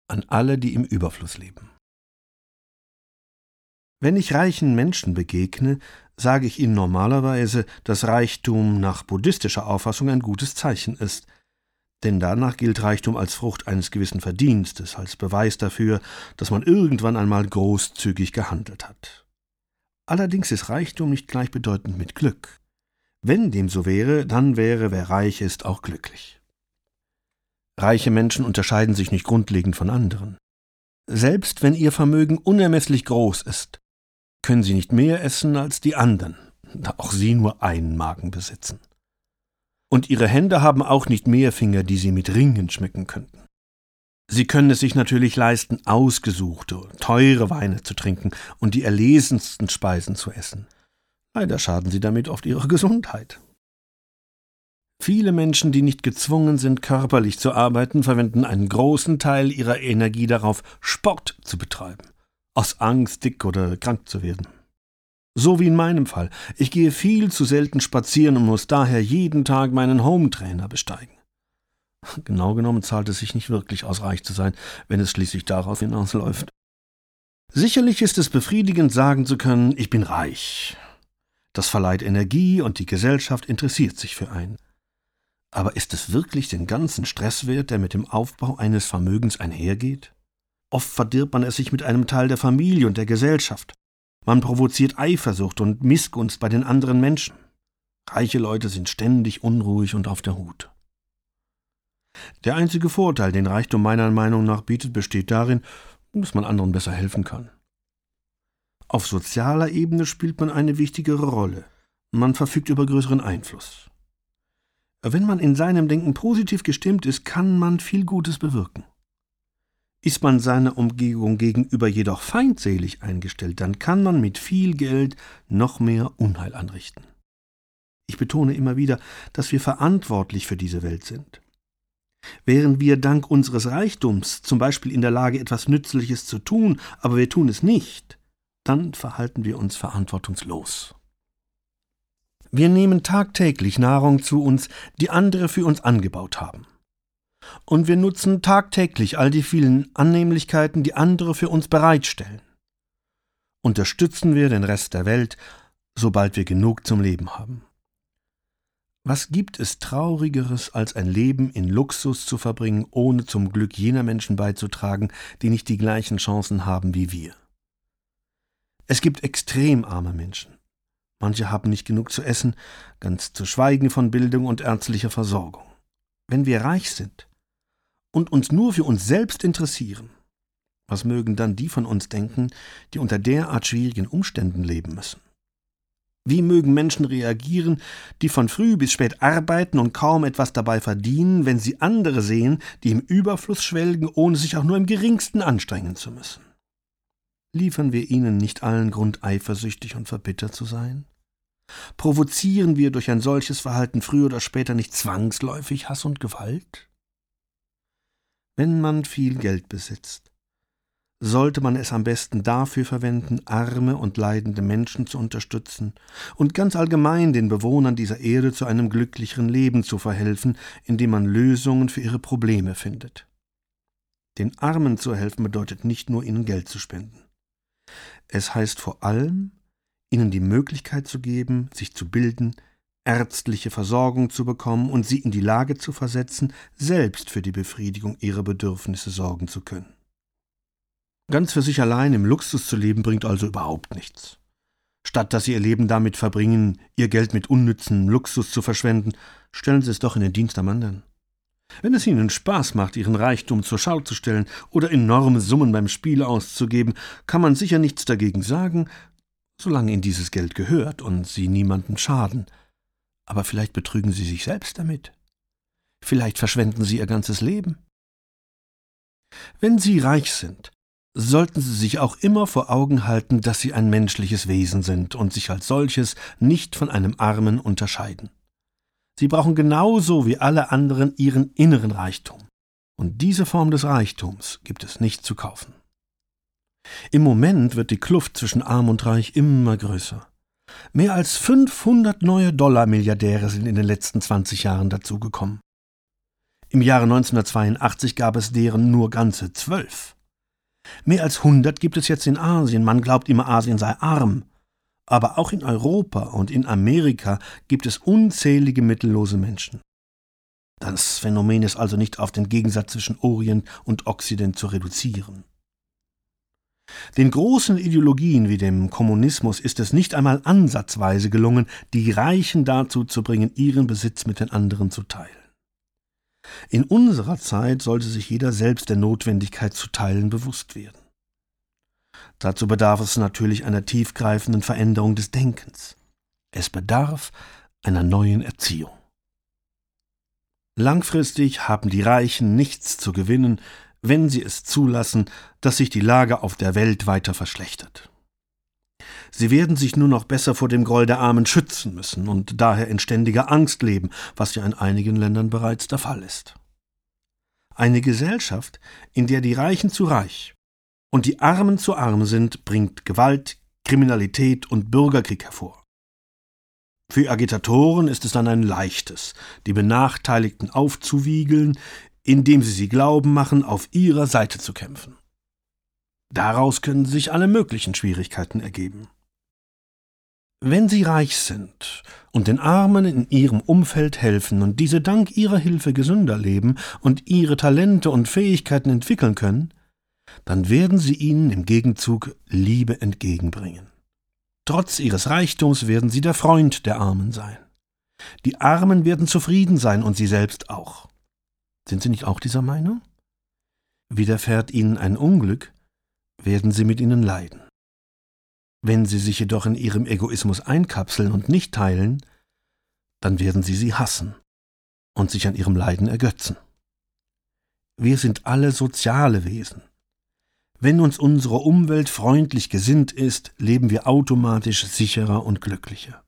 an alle, die im Überfluss leben. Wenn ich reichen Menschen begegne, sage ich ihnen normalerweise, dass Reichtum nach buddhistischer Auffassung ein gutes Zeichen ist. Denn danach gilt Reichtum als Frucht eines gewissen Verdienstes, als Beweis dafür, dass man irgendwann einmal großzügig gehandelt hat. Allerdings ist Reichtum nicht gleichbedeutend mit Glück. Wenn dem so wäre, dann wäre, wer reich ist, auch glücklich. Reiche Menschen unterscheiden sich nicht grundlegend von anderen. Selbst wenn ihr Vermögen unermesslich groß ist, können sie nicht mehr essen als die anderen, da auch sie nur einen Magen besitzen. Und ihre Hände haben auch nicht mehr Finger, die sie mit Ringen schmecken könnten. Sie können es sich natürlich leisten, ausgesuchte, teure Weine zu trinken und die erlesensten Speisen zu essen. Leider schaden sie damit oft ihrer Gesundheit. Viele Menschen, die nicht gezwungen sind, körperlich zu arbeiten, verwenden einen großen Teil ihrer Energie darauf, Sport zu betreiben, aus Angst, dick oder krank zu werden. So wie in meinem Fall. Ich gehe viel zu selten spazieren und muss daher jeden Tag meinen Home-Trainer besteigen. Genau genommen zahlt es sich nicht wirklich aus, reich zu sein, wenn es schließlich darauf hinausläuft. Sicherlich ist es befriedigend, sagen zu können, ich bin reich. Das verleiht Energie und die Gesellschaft interessiert sich für einen. Aber ist es wirklich den ganzen Stress wert, der mit dem Aufbau eines Vermögens einhergeht? Oft verdirbt man es sich mit einem Teil der Familie und der Gesellschaft. Man provoziert Eifersucht und Missgunst bei den anderen Menschen. Reiche Leute sind ständig unruhig und auf der Hut. Der einzige Vorteil, den Reichtum meiner Meinung nach bietet, besteht darin, dass man anderen besser helfen kann. Auf sozialer Ebene spielt man eine wichtigere Rolle. Man verfügt über größeren Einfluss. Wenn man in seinem Denken positiv gestimmt ist, kann man viel Gutes bewirken. Ist man seiner Umgebung gegenüber jedoch feindselig eingestellt, dann kann man mit viel Geld noch mehr Unheil anrichten. Ich betone immer wieder, dass wir verantwortlich für diese Welt sind. Wären wir dank unseres Reichtums zum Beispiel in der Lage, etwas Nützliches zu tun, aber wir tun es nicht, dann verhalten wir uns verantwortungslos. Wir nehmen tagtäglich Nahrung zu uns, die andere für uns angebaut haben. Und wir nutzen tagtäglich all die vielen Annehmlichkeiten, die andere für uns bereitstellen. Unterstützen wir den Rest der Welt, sobald wir genug zum Leben haben. Was gibt es Traurigeres, als ein Leben in Luxus zu verbringen, ohne zum Glück jener Menschen beizutragen, die nicht die gleichen Chancen haben wie wir? Es gibt extrem arme Menschen. Manche haben nicht genug zu essen, ganz zu schweigen von Bildung und ärztlicher Versorgung. Wenn wir reich sind und uns nur für uns selbst interessieren, was mögen dann die von uns denken, die unter derart schwierigen Umständen leben müssen? Wie mögen Menschen reagieren, die von früh bis spät arbeiten und kaum etwas dabei verdienen, wenn sie andere sehen, die im Überfluss schwelgen, ohne sich auch nur im geringsten anstrengen zu müssen? Liefern wir ihnen nicht allen Grund, eifersüchtig und verbittert zu sein? Provozieren wir durch ein solches Verhalten früher oder später nicht zwangsläufig Hass und Gewalt? Wenn man viel Geld besitzt, sollte man es am besten dafür verwenden, arme und leidende Menschen zu unterstützen und ganz allgemein den Bewohnern dieser Erde zu einem glücklicheren Leben zu verhelfen, indem man Lösungen für ihre Probleme findet. Den Armen zu helfen bedeutet nicht nur, ihnen Geld zu spenden. Es heißt vor allem, ihnen die Möglichkeit zu geben, sich zu bilden, ärztliche Versorgung zu bekommen und sie in die Lage zu versetzen, selbst für die Befriedigung ihrer Bedürfnisse sorgen zu können. Ganz für sich allein im Luxus zu leben, bringt also überhaupt nichts. Statt dass Sie Ihr Leben damit verbringen, Ihr Geld mit unnützem Luxus zu verschwenden, stellen Sie es doch in den Dienst am anderen. Wenn es Ihnen Spaß macht, Ihren Reichtum zur Schau zu stellen oder enorme Summen beim Spiel auszugeben, kann man sicher nichts dagegen sagen, solange Ihnen dieses Geld gehört und Sie niemandem schaden. Aber vielleicht betrügen Sie sich selbst damit. Vielleicht verschwenden Sie Ihr ganzes Leben. Wenn Sie reich sind, sollten Sie sich auch immer vor Augen halten, dass Sie ein menschliches Wesen sind und sich als solches nicht von einem Armen unterscheiden. Sie brauchen genauso wie alle anderen Ihren inneren Reichtum. Und diese Form des Reichtums gibt es nicht zu kaufen. Im Moment wird die Kluft zwischen Arm und Reich immer größer. Mehr als 500 neue Dollar-Milliardäre sind in den letzten 20 Jahren dazugekommen. Im Jahre 1982 gab es deren nur ganze 12. Mehr als 100 gibt es jetzt in Asien. Man glaubt immer, Asien sei arm. Aber auch in Europa und in Amerika gibt es unzählige mittellose Menschen. Das Phänomen ist also nicht auf den Gegensatz zwischen Orient und Okzident zu reduzieren. Den großen Ideologien wie dem Kommunismus ist es nicht einmal ansatzweise gelungen, die Reichen dazu zu bringen, ihren Besitz mit den anderen zu teilen. In unserer Zeit sollte sich jeder selbst der Notwendigkeit zu teilen bewusst werden. Dazu bedarf es natürlich einer tiefgreifenden Veränderung des Denkens. Es bedarf einer neuen Erziehung. Langfristig haben die Reichen nichts zu gewinnen, wenn sie es zulassen, dass sich die Lage auf der Welt weiter verschlechtert. Sie werden sich nur noch besser vor dem Groll der Armen schützen müssen und daher in ständiger Angst leben, was ja in einigen Ländern bereits der Fall ist. Eine Gesellschaft, in der die Reichen zu reich und die Armen zu arm sind, bringt Gewalt, Kriminalität und Bürgerkrieg hervor. Für Agitatoren ist es dann ein leichtes, die Benachteiligten aufzuwiegeln, indem sie glauben machen, auf ihrer Seite zu kämpfen. Daraus können sich alle möglichen Schwierigkeiten ergeben. Wenn sie reich sind und den Armen in ihrem Umfeld helfen und diese dank ihrer Hilfe gesünder leben und ihre Talente und Fähigkeiten entwickeln können, dann werden sie ihnen im Gegenzug Liebe entgegenbringen. Trotz ihres Reichtums werden sie der Freund der Armen sein. Die Armen werden zufrieden sein und sie selbst auch. Sind Sie nicht auch dieser Meinung? Widerfährt ihnen ein Unglück, werden sie mit ihnen leiden. Wenn sie sich jedoch in ihrem Egoismus einkapseln und nicht teilen, dann werden sie hassen und sich an ihrem Leiden ergötzen. Wir sind alle soziale Wesen. Wenn uns unsere Umwelt freundlich gesinnt ist, leben wir automatisch sicherer und glücklicher.